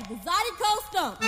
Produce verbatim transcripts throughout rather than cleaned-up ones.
the Zydeco Stomp.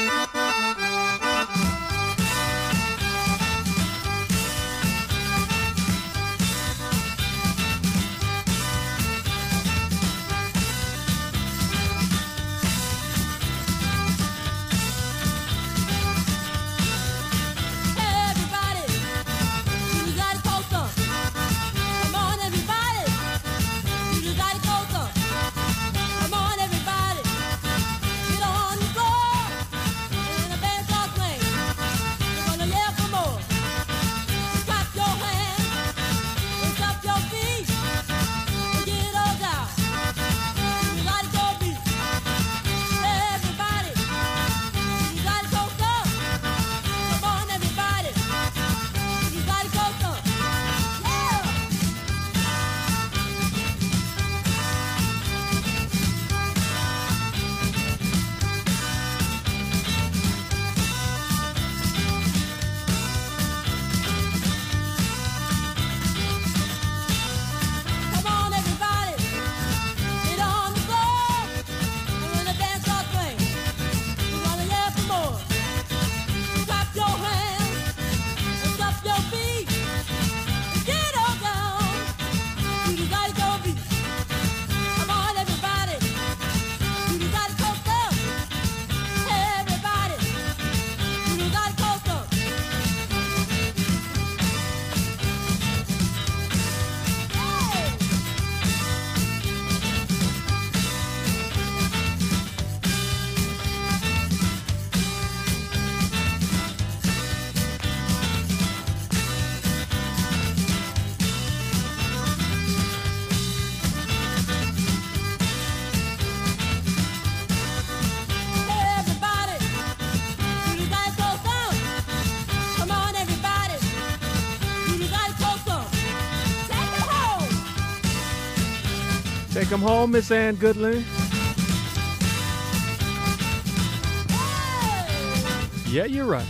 Take them home, Miss Ann Goodlin. Yeah, you're right.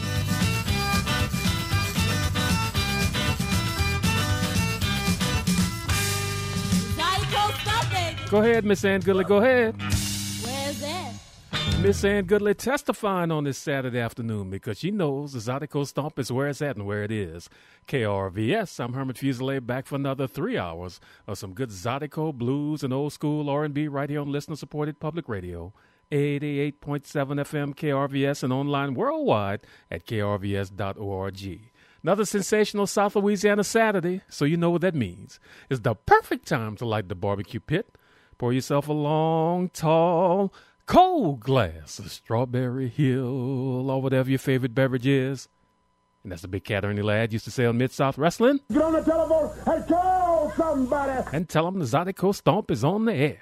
Go ahead, Miss Ann Goodlin, go ahead. Where's that? Miss Ann Goodlin testifying on this Saturday afternoon because she knows the Zydeco Stomp is where it's at and where it is. K R V S, I'm Herman Fuselier, back for another three hours of some good Zydeco blues and old school R and B right here on listener-supported public radio. eighty-eight point seven F M K R V S and online worldwide at K R V S dot org. Another sensational South Louisiana Saturday, so you know what that means. It's the perfect time to light the barbecue pit. Pour yourself a long, tall, cold glass of Strawberry Hill or whatever your favorite beverage is. And that's the big cat Ernie Ladd used to say on Mid-South Wrestling. Get on the telephone and call somebody. And tell them the Zydeco Stomp is on the air.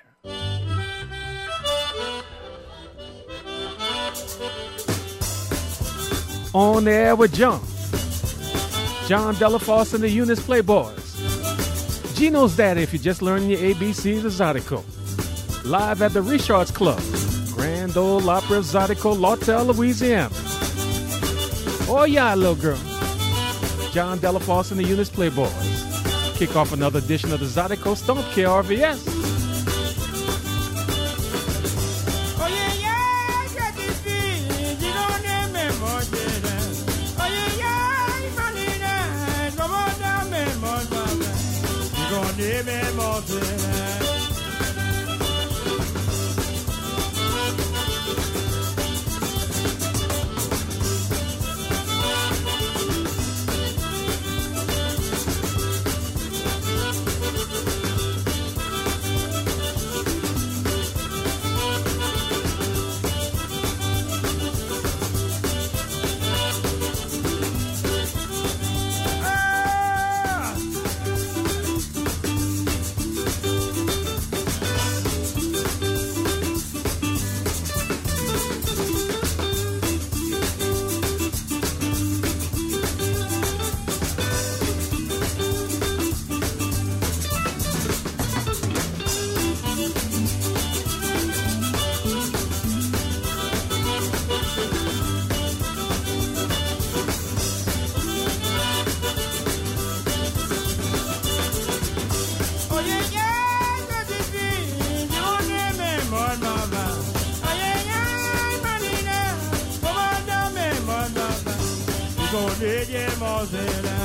On the air with John. John Delafosse and the Eunice Playboys. Gino's Daddy if you're just learning your A B Cs of Zydeco. Live at the Richards Club. Grand Ole Opry of Zydeco, Lawtell, Louisiana. Oh, yeah, little girl. John Delafosse and the Eunice Playboys. Kick off another edition of the Zydeco Stomp, K R V S. Oh, yeah, yeah, I got this feeling. You don't name me more than that. Oh, yeah, yeah, I'm running out. No more than me more than that. You don't name me more than that. Digoneye Mosela.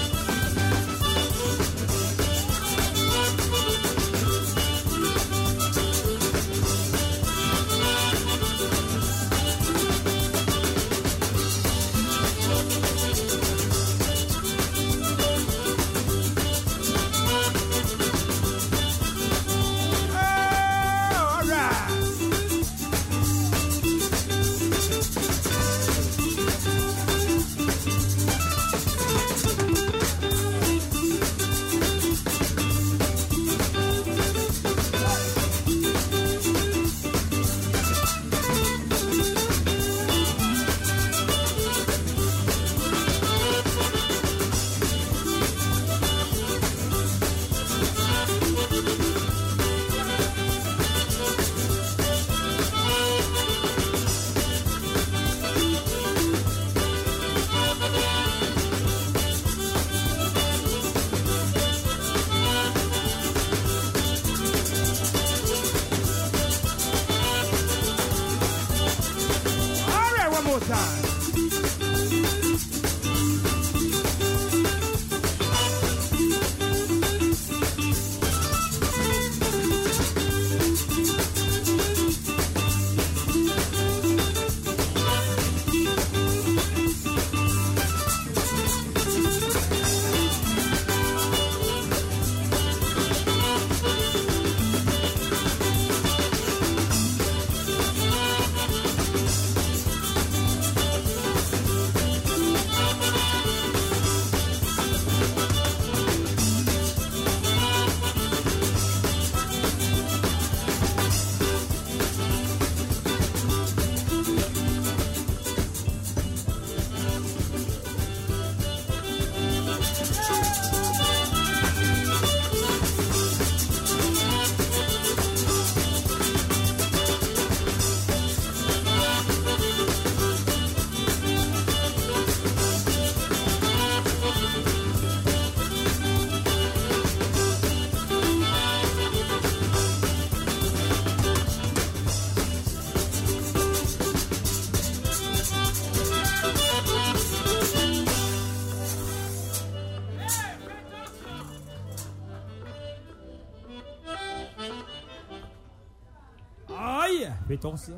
Fais-toi ça.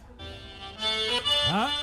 Hein?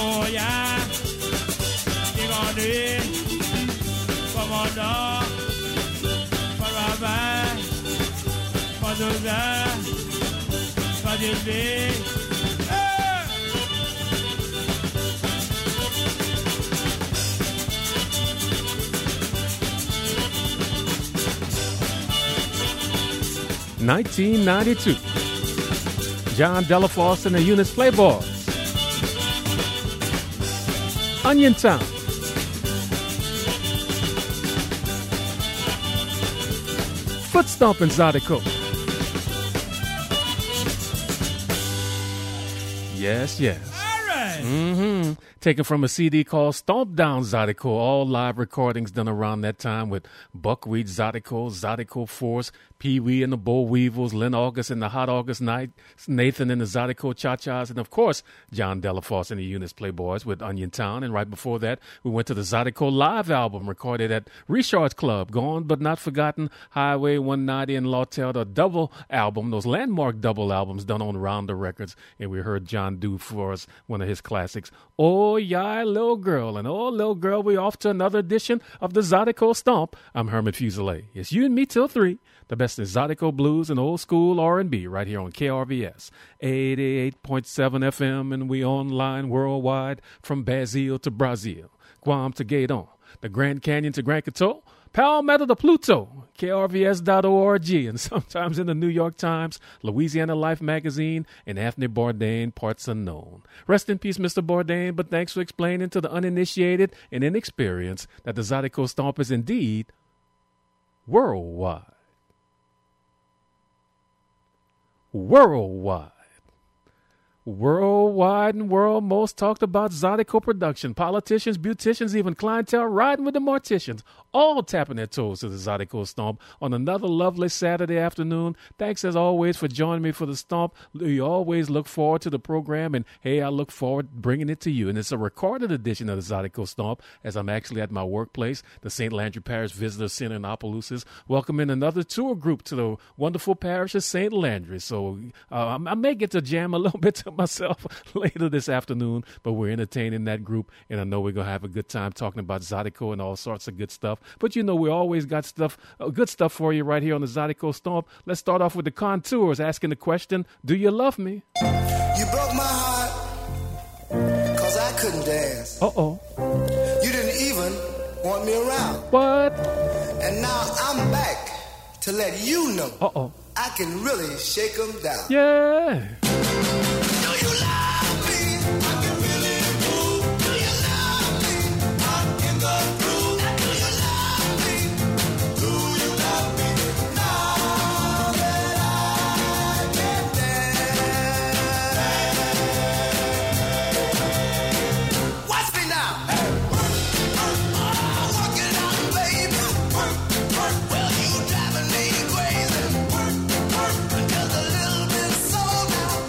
Oh yeah, you gonna do it? Come on now, forever, for those, for this day. nineteen ninety-two. John Delafosse and the Eunice Playboys. Onion Town. Foot Stompin' Zydeco. Yes, yes. All right. Mm-hmm. Taken from a C D called Stomp Down Zydeco. All live recordings done around that time with Buckwheat Zydeco, Zydeco Force, Pee Wee and the Boll Weevils, Lynn August and the Hot August Night, Nathan and the Zydeco Cha-Chas, and of course, John Delafosse and the Eunice Playboys with Onion Town. And right before that, we went to the Zydeco Live album recorded at Richard's Club, Gone But Not Forgotten, Highway one ninety and Lawtel, the double album, those landmark double albums done on Rounder Records. And we heard John do for us one of his classics, Oh Yeah, Little Girl. And oh, little girl, we off to another edition of the Zydeco Stomp. I'm Hermit Fuselier. It's you and me till three. The best is Zydeco blues and old school R and B right here on K R V S eighty-eight point seven F M, and we online worldwide from Brazil to Brazil, Guam to Gaydon, the Grand Canyon to Grand Coteau, Palmetto to Pluto, K R V S dot org, and sometimes in the New York Times, Louisiana Life magazine, and Anthony Bourdain, parts unknown. Rest in peace, Mister Bourdain, but thanks for explaining to the uninitiated and inexperienced that the Zydeco Stomp is indeed worldwide. Worldwide. Worldwide and world most talked about Zydeco production. Politicians, beauticians, even clientele riding with the morticians, all tapping their toes to the Zydeco Stomp on another lovely Saturday afternoon. Thanks as always for joining me for the Stomp. We always look forward to the program, and hey, I look forward to bringing it to you. And it's a recorded edition of the Zydeco Stomp as I'm actually at my workplace, the Saint Landry Parish Visitor Center in Opelousas, welcoming another tour group to the wonderful parish of Saint Landry. So uh, I may get to jam a little bit to myself later this afternoon, but we're entertaining that group, and I know we're going to have a good time talking about Zydeco and all sorts of good stuff. But you know, we always got stuff, uh, good stuff for you right here on the Zydeco Stomp. Let's start off with the Contours asking the question, do you love me? You broke my heart because I couldn't dance. Uh-oh. You didn't even want me around. What? And now I'm back to let you know Uh-oh. I can really shake them down. Yeah. Do you love me? I can really move. Do you love me? I'm in the groove. Do you love me? Do you love me? Now that I can dance. Watch me now. Hey, work, work, oh, work it out, baby. Work, work, well, you driving me crazy. Work, work, just a little bit soul now.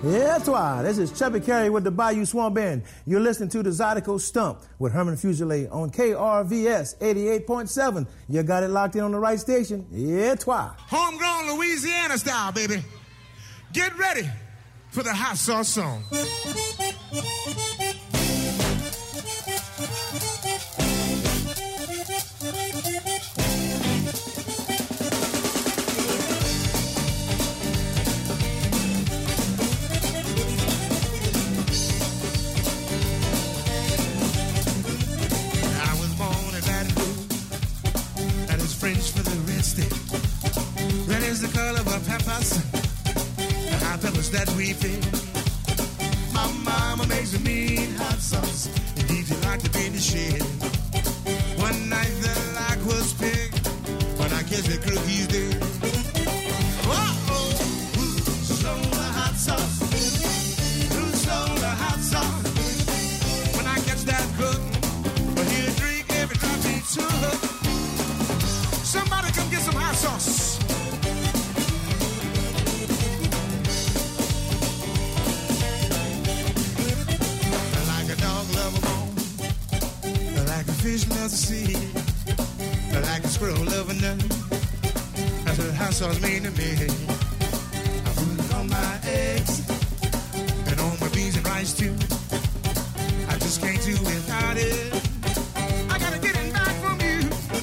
Yeah, toi. This is Chubby Carey with the Bayou Swamp Band. You're listening to the Zydeco Stump with Herman Fuselier on K R V S eighty-eight point seven. You got it locked in on the right station. Yeah, toi. Homegrown Louisiana style, baby. Get ready for the hot sauce song. French for the red stick. Red is the color of our peppers, the hot peppers that we pick. My mama makes a mean hot sauce. Indeed, you like to be in the shed. One night the lock was picked, but I guess the cookies did. Uh-oh, who stole the hot sauce? Who stole the hot sauce? When I catch that cook, but he'll drink every drop he took. Somebody come get some hot sauce. Like a dog love a bone, like a fish loves the sea, like a squirrel love a nut. That's what hot sauce mean to me. I put it on my eggs and on my beans and rice too. I just can't do without it. I gotta get it back from you.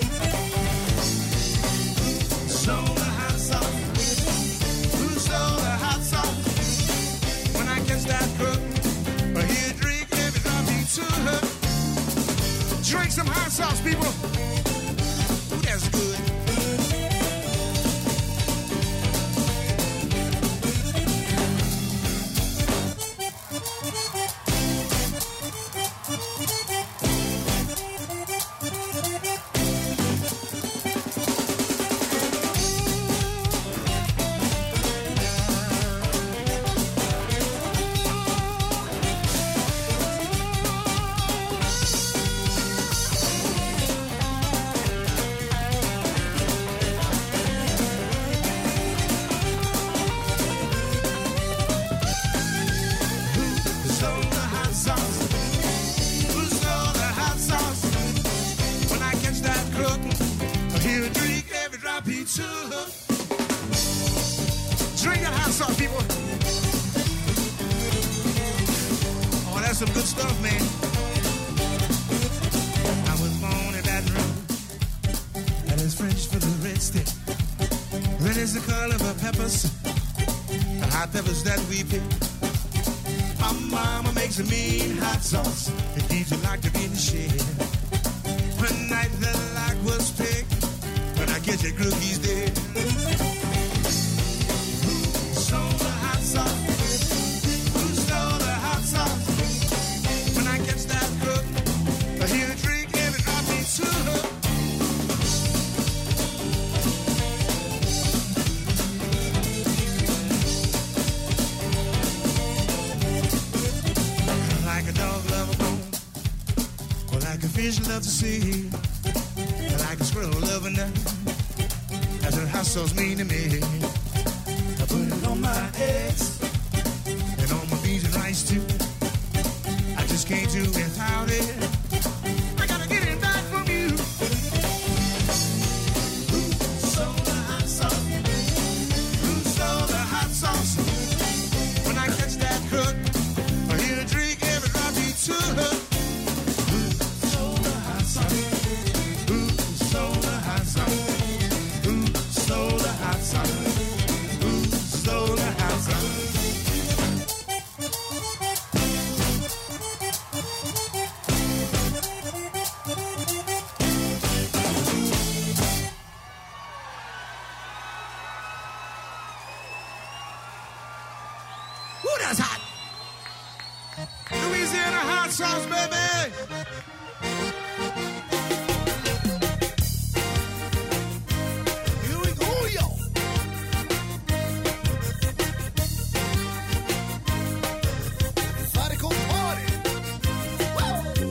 Stole the hot sauce. Who stole the hot sauce? When I catch that cook, or he'll drink every drop he took. Drink some hot sauce, people. Ooh, that's good. Drink that hot sauce, people. Oh, that's some good stuff, man. I was born in Baton Rouge. That is French for the red stick. Red is the color of our peppers, the hot peppers that we pick. My mama makes a mean hot sauce. It needs you like to be in the shed. One night the lock was picked, but I guess your cookies did. Who stole the hot sauce? Who stole the hot sauce? When I catch that cook, he'll drink every drop he took. Like a dog love a bone, or like a fish love to sea, like a squirrel love a nut. That's what hot sauce mean to me. I put it on my eggs and on my beans and rice too. I just can't do without it. I gotta get it back from you. Who stole the hot sauce? Who stole the hot sauce? When I catch that cook, he'll drink every drop he took. Who stole the hot sauce? Who stole the hot sauce? Who stole the hot sauce? Who stole the hot sauce? Ooh, that's hot. Louisiana hot sauce, baby. Here we go, yo. Zydeco party. Woo.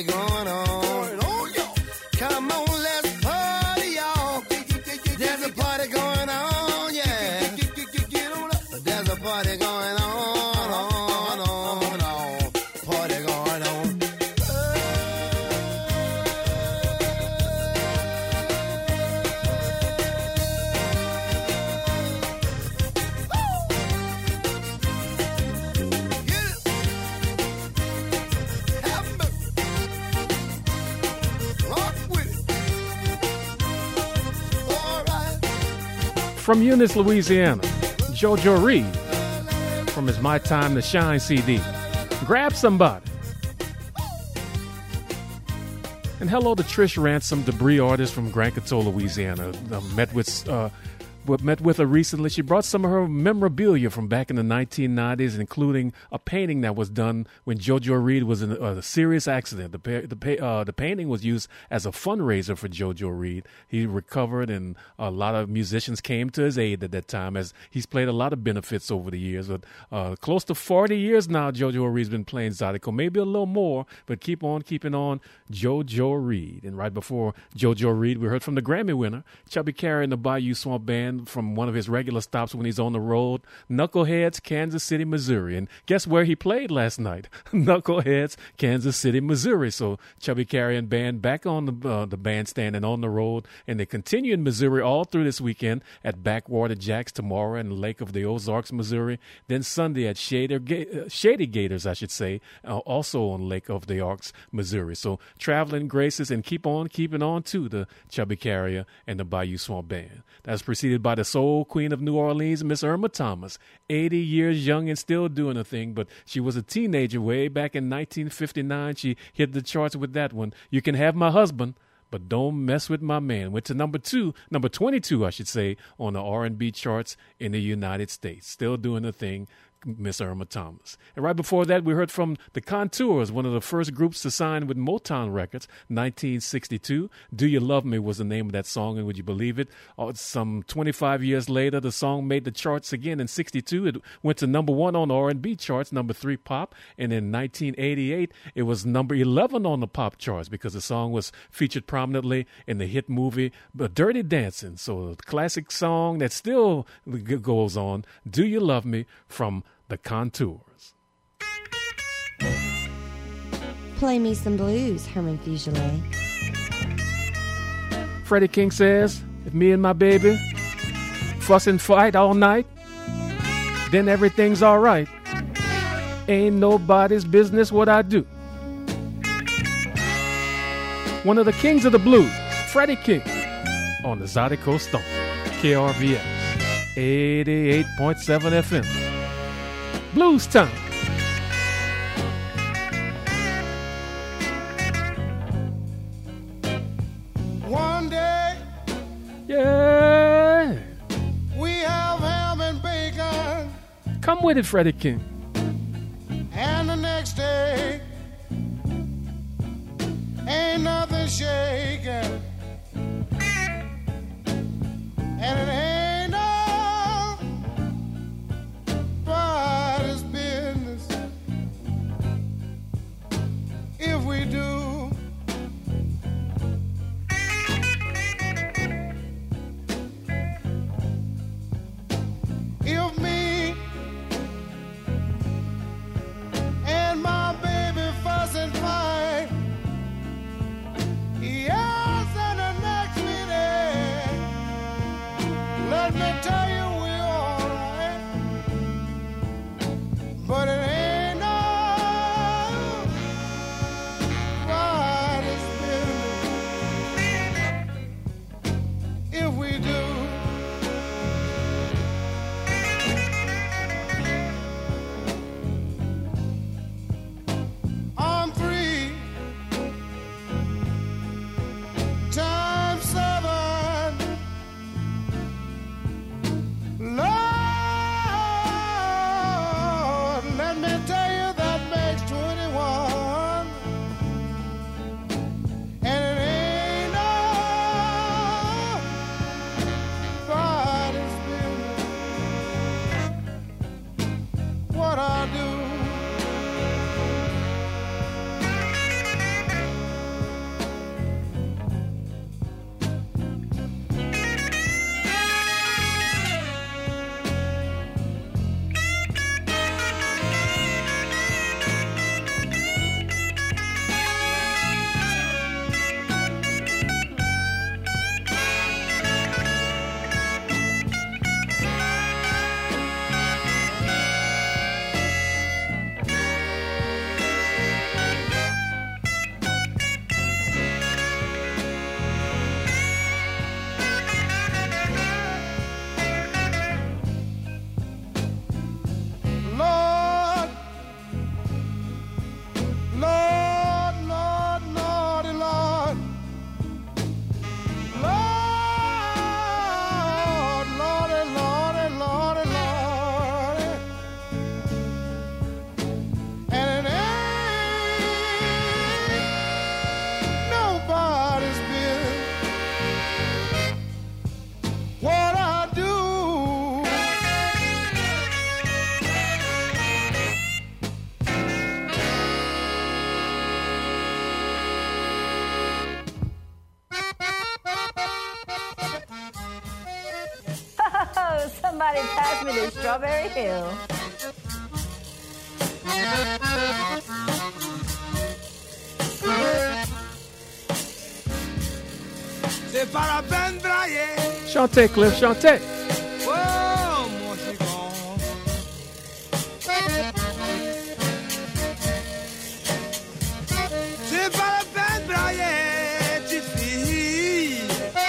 party going on. Come on, let's party, y'all. There's a party going on, yeah. There's a party going on, on, on, on. Party going on. From Eunice, Louisiana, JoJo Reed from his My Time to Shine C D. Grab somebody. And hello to Trish Ransom, debris artist from Grand Coteau, Louisiana. Uh, met with uh, met with her recently. She brought some of her memorabilia from back in the nineteen nineties, including a painting that was done when JoJo Reed was in a, a serious accident. The pa- the, pa- uh, the painting was used as a fundraiser for JoJo Reed. He recovered, and a lot of musicians came to his aid at that time, as he's played a lot of benefits over the years. But uh, close to forty years now, JoJo Reed's been playing Zydeco, maybe a little more, but keep on keeping on, JoJo Reed. And right before JoJo Reed, we heard from the Grammy winner, Chubby Carey and the Bayou Swamp Band, from one of his regular stops when he's on the road, Knuckleheads, Kansas City, Missouri. And guess where he played last night? Knuckleheads, Kansas City, Missouri. So Chubby Carey and band back on the uh, the bandstand and on the road, and they continue in Missouri all through this weekend at Backwater Jacks tomorrow in Lake of the Ozarks, Missouri. Then Sunday at Shady, uh, Shady Gators, I should say, uh, also on Lake of the Arks, Missouri. So traveling graces, and keep on keeping on to the Chubby Carrier and the Bayou Swamp Band. That's preceded by the soul queen of New Orleans, Miss Irma Thomas, eighty years young and still doing a thing, but she was a teenager way back in nineteen fifty-nine. She hit the charts with that one. You Can Have My Husband, but Don't Mess With My Man. Went to number two, number twenty-two, I should say, on the R and B charts in the United States. Still doing a thing, Miss Irma Thomas. And right before that, we heard from the Contours, one of the first groups to sign with Motown Records, nineteen sixty-two. Do You Love Me was the name of that song, and would you believe it? Oh, some twenty-five years later, the song made the charts again in sixty-two. It went to number one on the R and B charts, number three pop, and in nineteen eighty-eight, it was number eleven on the pop charts because the song was featured prominently in the hit movie Dirty Dancing. So a classic song that still goes on, Do You Love Me, from the Contours. Play me some blues, Herman Fugele. Freddie King says, if me and my baby fuss and fight all night, then everything's all right. Ain't nobody's business what I do. One of the kings of the blues, Freddie King, on the Zydeco Stomp, K R V S, eighty-eight point seven F M. Blues Time. One day, yeah, we have ham and bacon, come with it, Freddie King. and the next day, ain't nothing shaking, and it ain't nobody's business if we do. If me and my baby fuss and fight, Somebody pass me the Strawberry Hill. C'est pas la peine de brailler. Chantez, Cliff, chantez. Oh, mon chigon. C'est pas la peine de brailler, petite fille.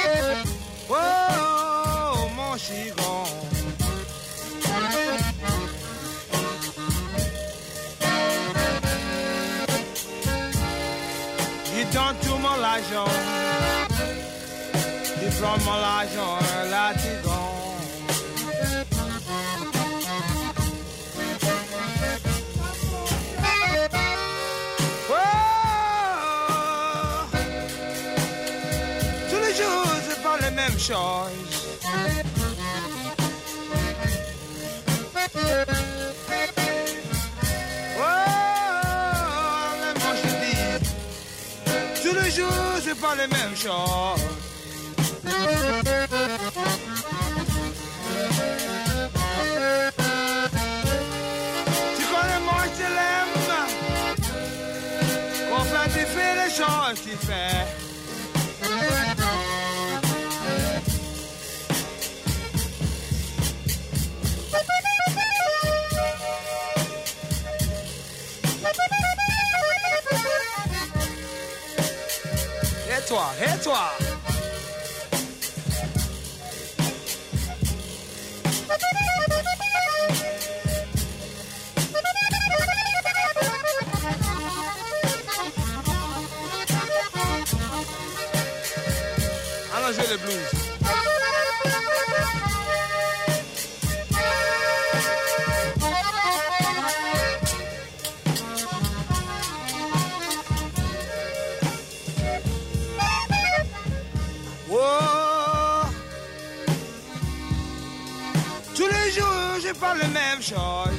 Oh, mon chigon. Il donne tout mon l'argent. Il prend mon l'argent, là tu gon. Oh, tous les jours c'est pas la même chose. Oh, mais moi je dis, tous les jours c'est pas la même chose. Tu connais moi je l'aime. Enfin tu fais les choses tu fais. Et toi, et toi. Allons jouer le blues. Oh, tous les jours je parle la même chose.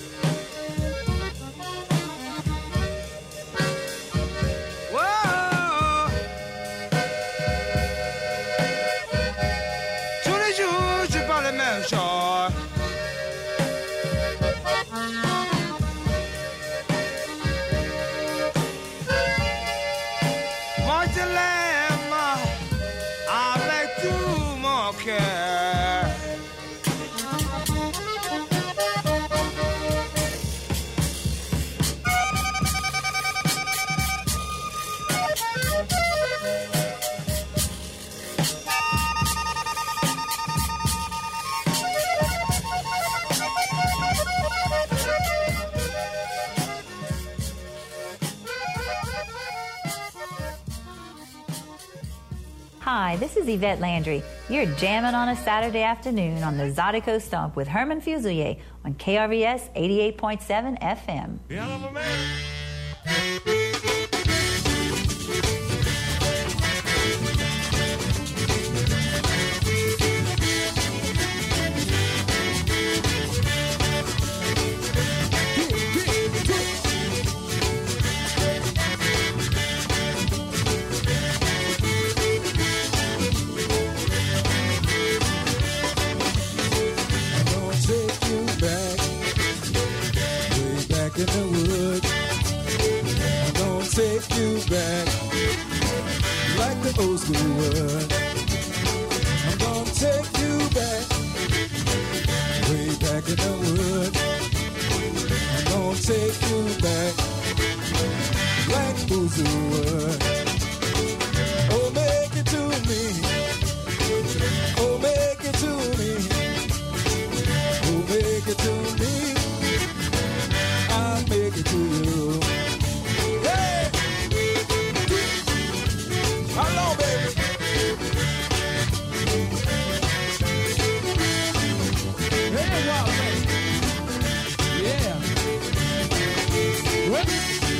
Hi, this is Yvette Landry. You're jamming on a Saturday afternoon on the Zydeco Stomp with Herman Fusilier on K R V S eighty-eight point seven F M. In the woods, I'm gonna take you back like the old school would. I'm gonna take you back, way back in the woods. I'm gonna take you back like Boozy would. Oh, make it to me. Oh, make it to me. Oh, make it to me. I'll make it to you. Hey! How long, baby? Hey, wow, baby. Yeah. What?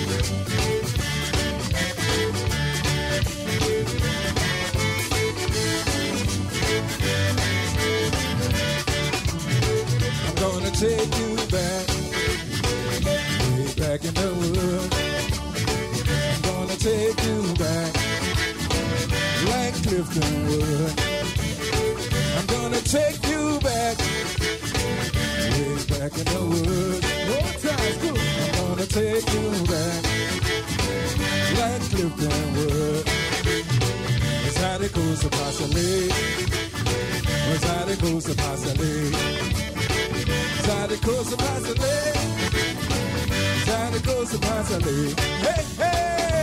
I'm gonna take you back. Back in the wood, I'm gonna take you back like Clifton would. I'm I'm gonna take you back, way back in the woods. One time, good. I'm gonna take you back, like Clifton Wood. It's how it goes to Passalee. It's how it goes to Passalee. It's how it goes to Passalee. It's how it goes to Passalee. Hey, hey!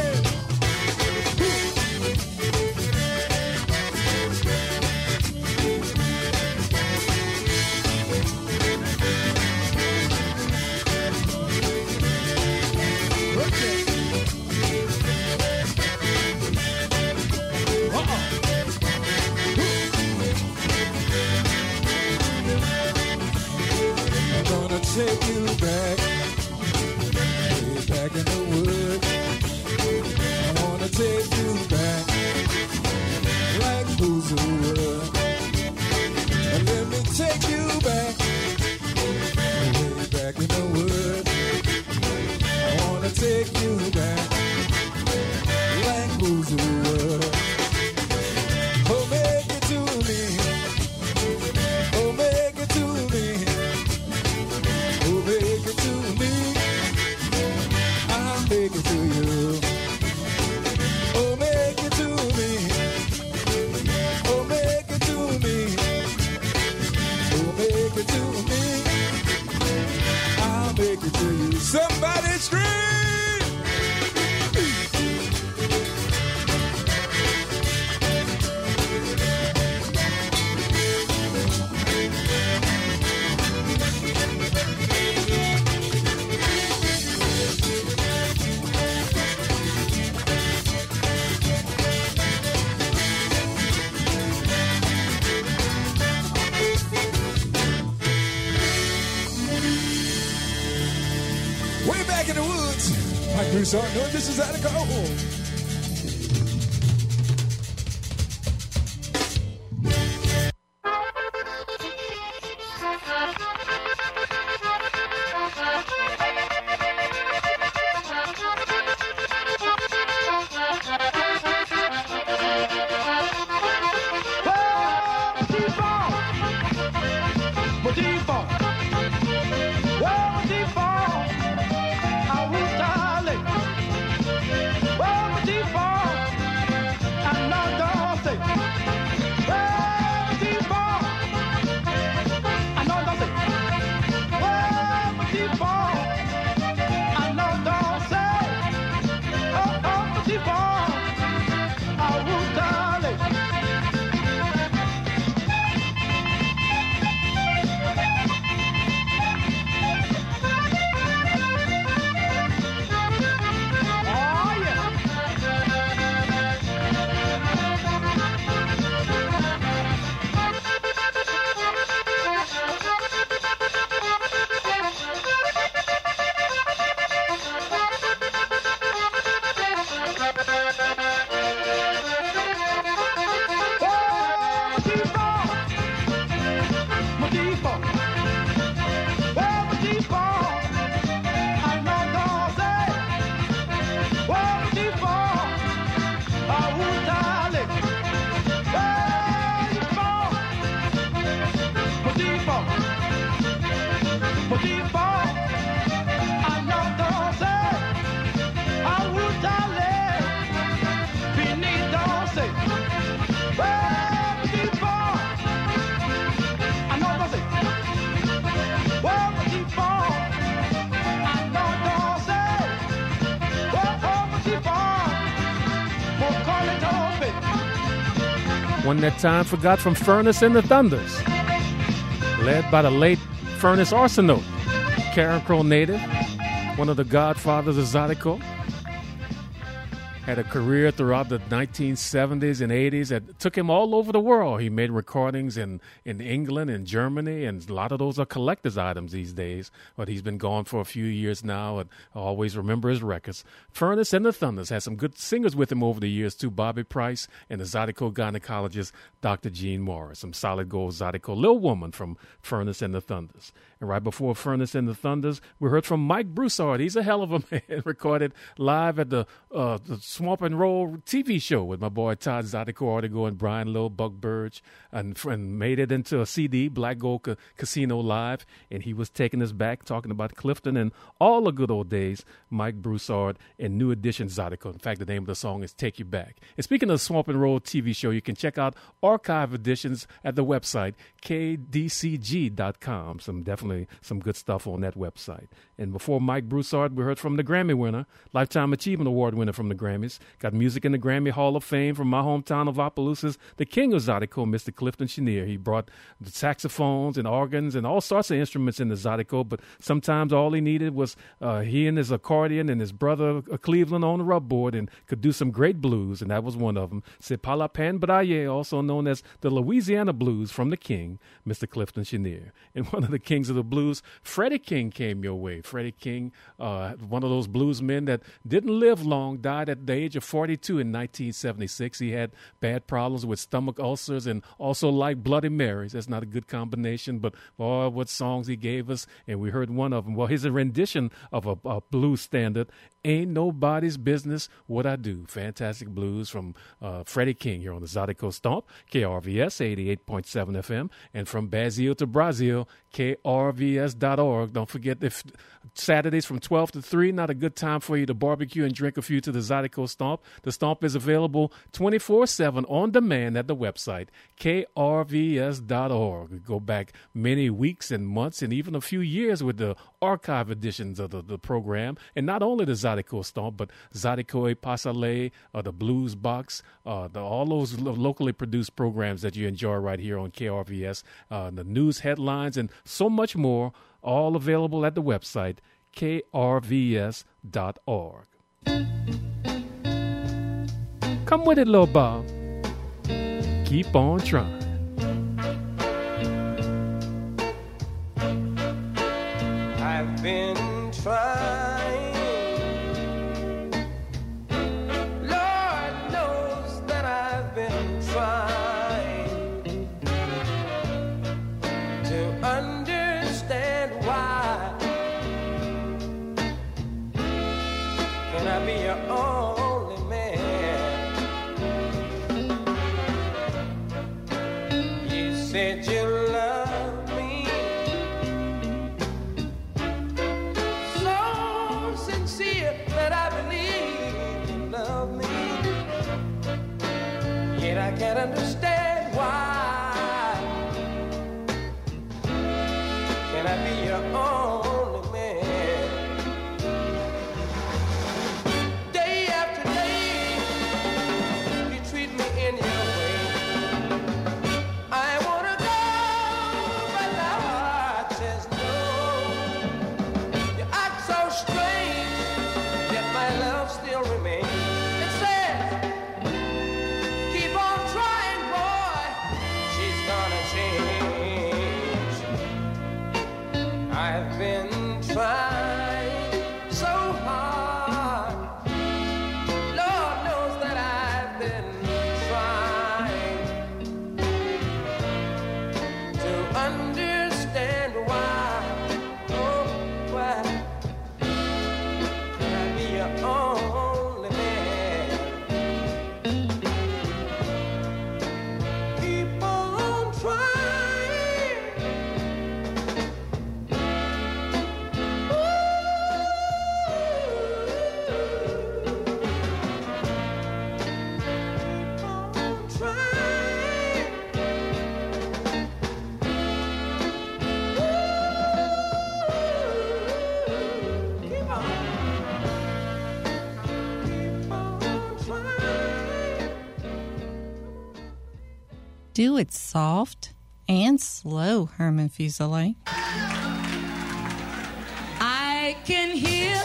Take you back, way back in the woods. I wanna take you back, like Boozer would. And let me take you back, way back in the woods. I wanna take you back, like Boozer would. Oh, make it to me. Oh, make it to me. Oh, make it to me, I'll make it to you. Oh, make it to me. Oh, make it to me. Oh, make it to me, I'll make it to you. Somebody scream! Mike Broussard, no, this is how to go. One that time forgot from Furnace and the Thunders, led by the late Furnace Arsenault, Carencro native, one of the godfathers of Zydeco. Had a career throughout the nineteen seventies and eighties that took him all over the world. He made recordings in, in England and Germany, and a lot of those are collector's items these days. But he's been gone for a few years now, and I always remember his records. Furnace and the Thunders had some good singers with him over the years too, Bobby Price and the Zydeco gynecologist, Doctor Gene Morris. Some solid gold Zydeco. Lil Woman from Furnace and the Thunders. And right before Furnace and the Thunders, we heard from Mike Broussard. He's a hell of a man, recorded live at the, uh, the Swamp and Roll T V show with my boy Todd Zydeco, Artigo, and Brian Lowe, Buck Burge, and, and made it into a C D, Black Gold Ca- Casino Live, and he was taking us back, talking about Clifton and all the good old days, Mike Broussard and New Edition Zydeco. In fact, the name of the song is Take You Back. And speaking of Swamp and Roll T V show, you can check out archive editions at the website, k d c g dot com. Some definitely some good stuff on that website. And before Mike Broussard, we heard from the Grammy winner, Lifetime Achievement Award winner from the Grammys. Got music in the Grammy Hall of Fame from my hometown of Opelousas, the king of Zydeco, Mister Clifton Chenier. He brought the saxophones and organs and all sorts of instruments in the Zydeco, but sometimes all he needed was uh, he and his accordion and his brother uh, Cleveland on the rubboard and could do some great blues, and that was one of them. C'est pas la peine, Braille, also known as the Louisiana Blues from the king, Mister Clifton Chenier. And one of the kings of the blues, Freddie King, came your way. Freddie King, uh, one of those blues men that didn't live long, died at the age of forty-two in nineteen seventy-six. He had bad problems with stomach ulcers and also liked Bloody Marys. That's not a good combination, but boy, what songs he gave us, and we heard one of them. Well, his rendition of a, a blues standard, Ain't Nobody's Business What I Do. Fantastic blues from uh, Freddie King here on the Zydeco Stomp, K R V S eighty-eight point seven F M, and from Brazil to Brazil, K R V S dot org. Don't forget, if Saturdays from twelve to three, not a good time for you to barbecue and drink a few to the Zydeco Stomp. The Stomp is available twenty-four seven on demand at the website, K R V S dot org. We go back many weeks and months and even a few years with the archive editions of the, the program. And not only the Zydeco Stomp, but Zydeco E Pasale, uh, the Blues Box, uh, the, all those lo- locally produced programs that you enjoy right here on K R V S, uh, the news headlines, and so much more, all available at the website, K R V S dot org. Come with it, little Bob. Keep on trying. I've been trying. Lord knows that I've been trying to understand why. Can I be your only man? You said you love me so sincere that I believe you love me, yet I can't understand why. Can I be your only man? Day after day, you treat me in your way. I wanna go, but now I just know you act so strange, yet my love still remains. It says, keep on trying, boy, she's gonna change. I've been trying so hard. Lord knows that I've been trying to understand why. Oh, why can I be your only man? Keep on trying. Keep on trying. Keep on. Keep on trying. Do it soft and slow, Herman Fuselier. I can hear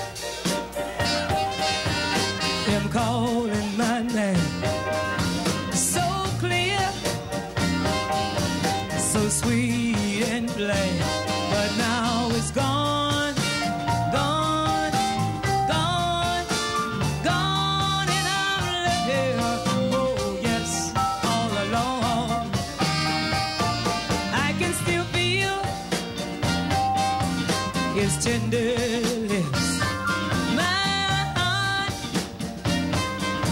him calling my name so clear, so sweet and plain. But now it's gone, gone, gone, gone, and I'm left here, oh yes, all alone. I can still feel his tender lips. My heart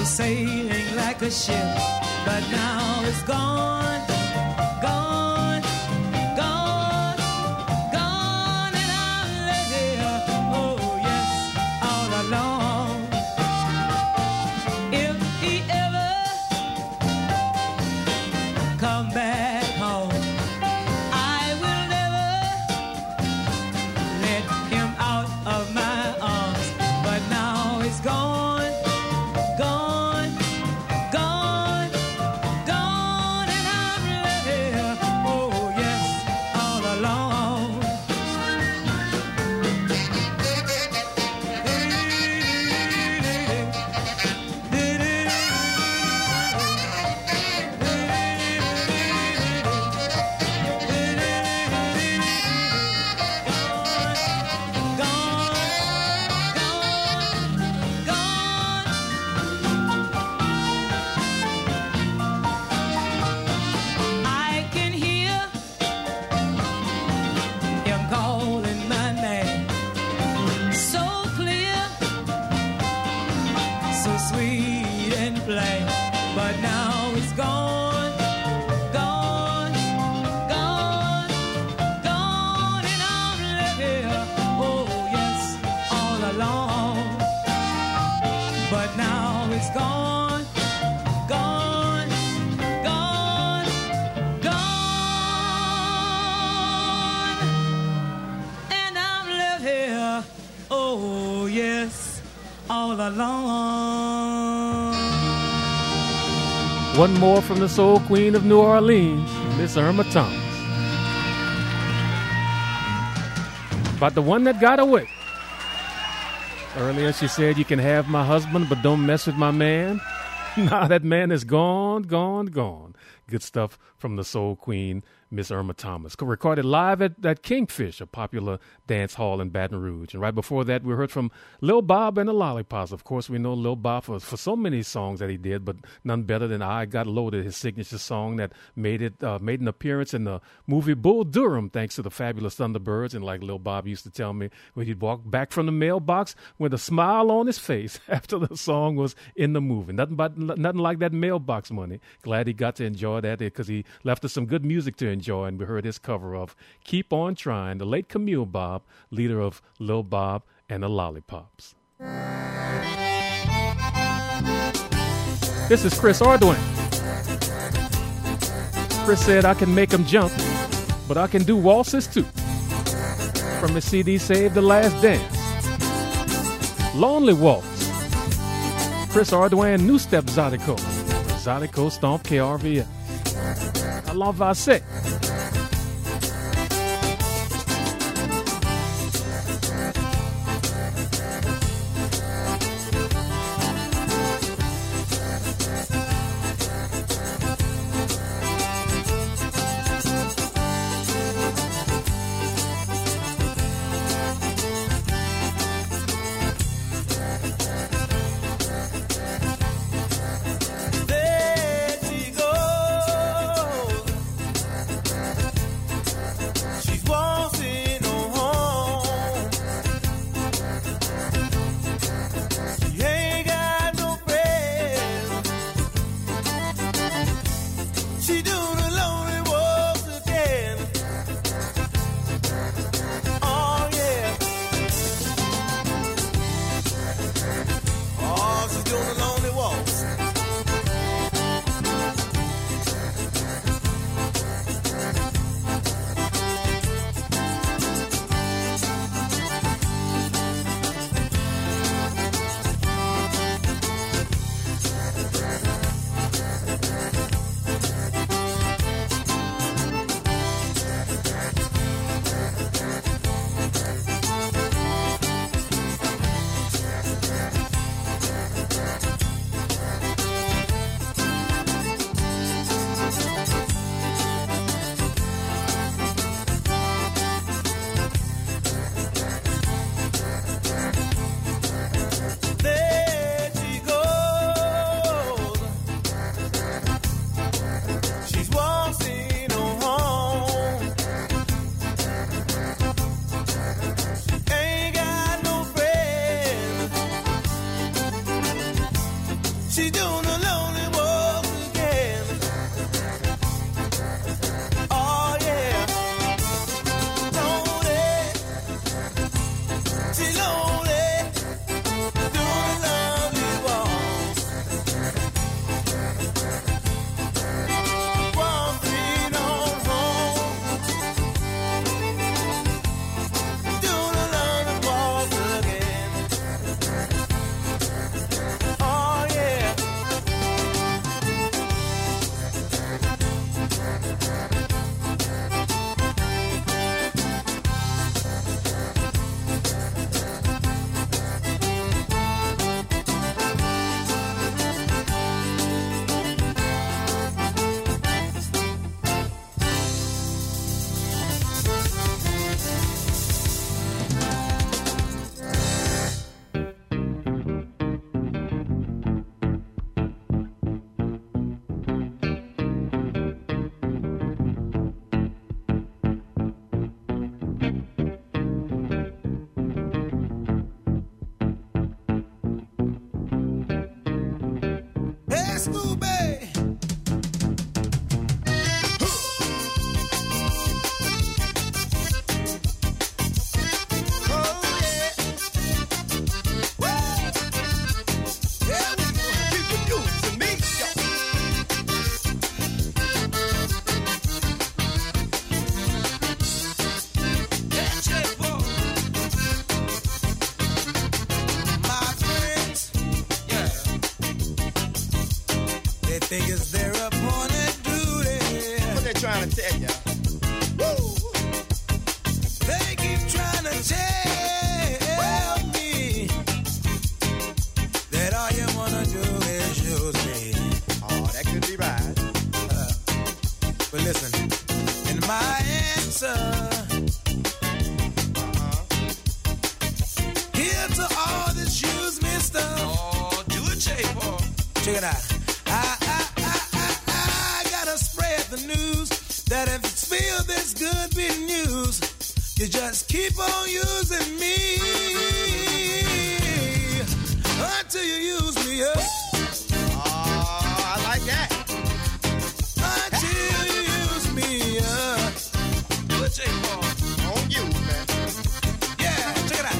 was sailing like a ship, but now it's gone, gone, gone, gone, and I'm left here, oh yes, all alone. If he ever come back home, I will never let him out of my arms, but now it's gone, gone, gone, gone, and I'm left here, oh yes, all alone. I can hear him calling my name, so clear, so sweet and plain. But now it's gone, gone, gone, gone, and I'm left here, oh yes, all alone. But now it's gone, gone, gone, gone, and I'm left here, oh yes, all alone. One more from the soul queen of New Orleans, Miss Irma Thomas. About the one that got away. Earlier she said, you can have my husband, but don't mess with my man. Now that man is gone, gone, gone. Good stuff from the soul queen, Miss Irma Thomas. Recorded live at, at Kingfish, a popular dance hall in Baton Rouge. And right before that, we heard from Lil Bob and the Lollipops. Of course, we know Lil Bob for, for so many songs that he did, but none better than I Got Loaded, his signature song that made it uh, made an appearance in the movie Bull Durham, thanks to the Fabulous Thunderbirds. And like Lil Bob used to tell me, when he'd walk back from the mailbox with a smile on his face after the song was in the movie. Nothing but nothing like that mailbox money. Glad he got to enjoy that because he left us some good music to enjoy, and we heard his cover of Keep On Trying, the late Camille Bob, leader of Lil Bob and the Lollipops. This is Chris Ordwin. Chris said, I can make them jump, but I can do waltzes too. From his C D Save the Last Dance. Lonely Waltz. Chris Ordwin, New Step Zydeco. Zydeco Stomp K R V S. Alors va c'est. There she goes. She doing a lonely walk again. Oh yeah, lonely. She lonely, doing a lonely walk. Walking on home, doing a lonely walk again. Oh yeah. Hey, Scooby! Oh, yeah. Woo! Yeah, we gonna keep it going to me, y'all. That's it, boy. My friends, yeah. They think it's their appointed duty. What they trying to tell ya? Woo! They keep trying to tell me that all you wanna do is use me. Oh, that could be right. Uh, but listen, and my answer uh-huh. Here to all that use me stuff. Oh, do it, J-Paul. Check it out. I, I, I, I, I gotta spread the news that if it's feel this good being used, you just keep on using me until you use me up. Oh, I like that. Until you use me up. Do it, J-Paul. On you, man. Yeah, check it out.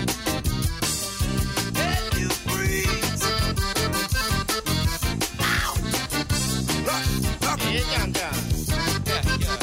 Let you breathe. Right, okay. Yeah, yeah, yeah. Yeah, yeah.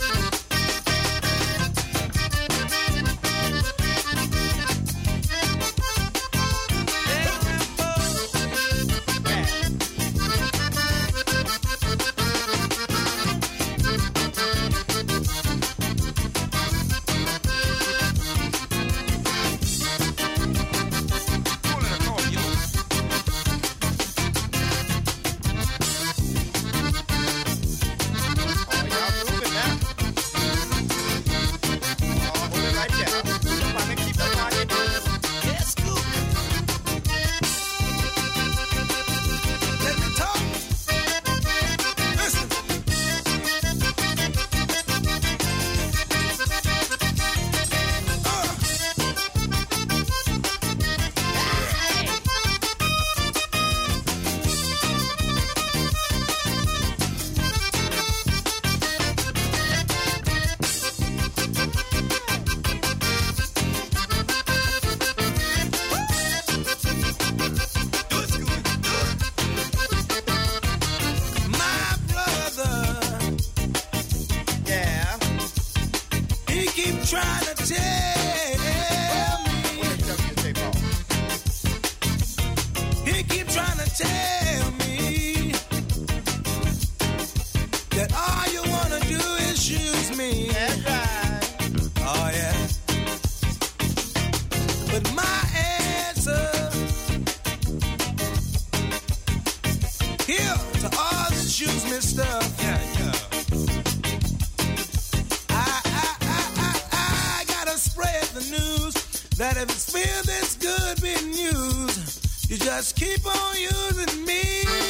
that if it's feel this good being used, you just keep on using me,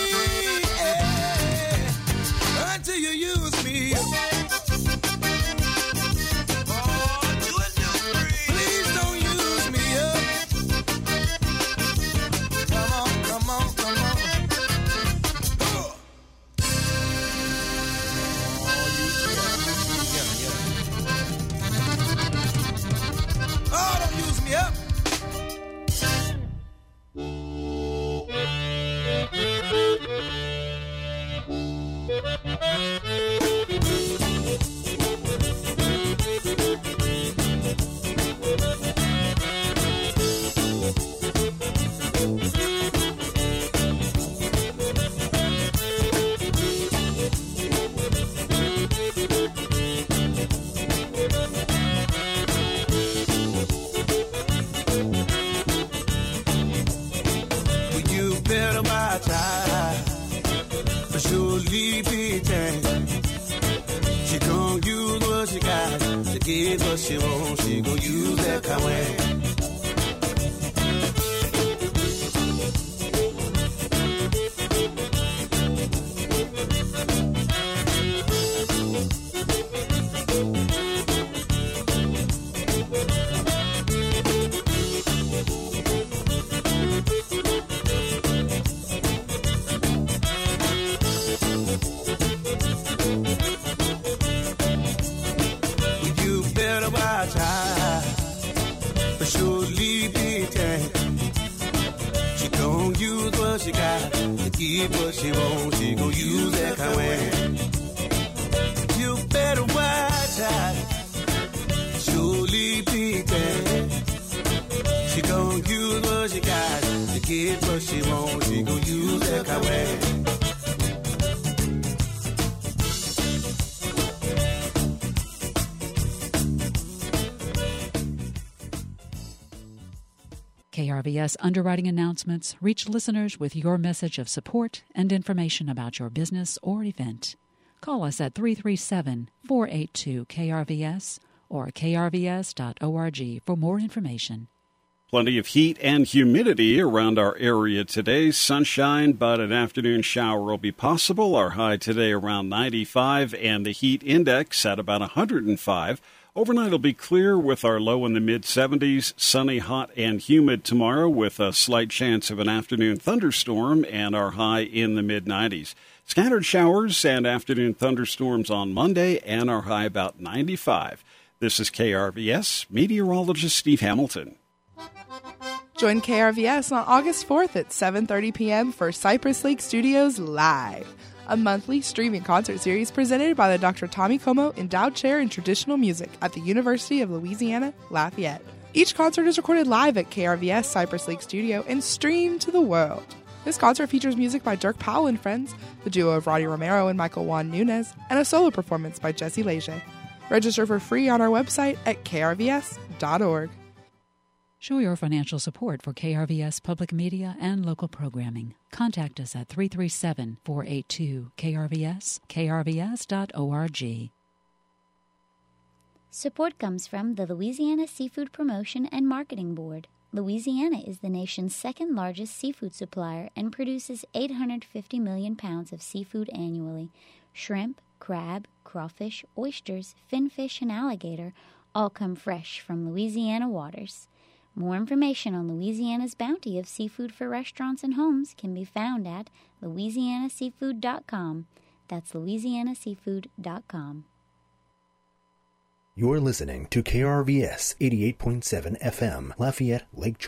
yeah, until you use me. Please don't use me up. Come on, come on, come on. sleepy time. She gon' use what she got to get what she wants. She gon' use that kind. She got to keep what she wants. She gon' use that kind of. You better watch out. Surely be there. She gon' use what she got to get what she wants. She gon' use that kind of. K R V S Underwriting Announcements reach listeners with your message of support and information about your business or event. Call us at three three seven, four eight two, K R V S or k r v s dot org for more information. Plenty of heat and humidity around our area today. Sunshine, but an afternoon shower will be possible. Our high today around ninety-five and the heat index at about one hundred five. Overnight will be clear with our low in the mid-seventies, sunny, hot, and humid tomorrow with a slight chance of an afternoon thunderstorm and our high in the mid-nineties. Scattered showers and afternoon thunderstorms on Monday and our high about ninety-five. This is K R V S meteorologist Steve Hamilton. Join K R V S on August fourth at seven thirty p.m. for Cypress Lake Studios Live, a monthly streaming concert series presented by the Doctor Tommy Como Endowed Chair in Traditional Music at the University of Louisiana, Lafayette. Each concert is recorded live at K R V S Cypress Lake Studio and streamed to the world. This concert features music by Dirk Powell and Friends, the duo of Roddy Romero and Michael Juan Nunez, and a solo performance by Jesse Leger. Register for free on our website at k r v s dot org. Show your financial support for K R V S Public Media and local programming. Contact us at three three seven, four eight two, K R V S, k r v s dot org. Support comes from the Louisiana Seafood Promotion and Marketing Board. Louisiana is the nation's second largest seafood supplier and produces eight hundred fifty million pounds of seafood annually. Shrimp, crab, crawfish, oysters, finfish, and alligator all come fresh from Louisiana waters. More information on Louisiana's bounty of seafood for restaurants and homes can be found at louisiana seafood dot com. That's louisiana seafood dot com. You're listening to K R V S eighty-eight point seven F M, Lafayette, Lake Charles.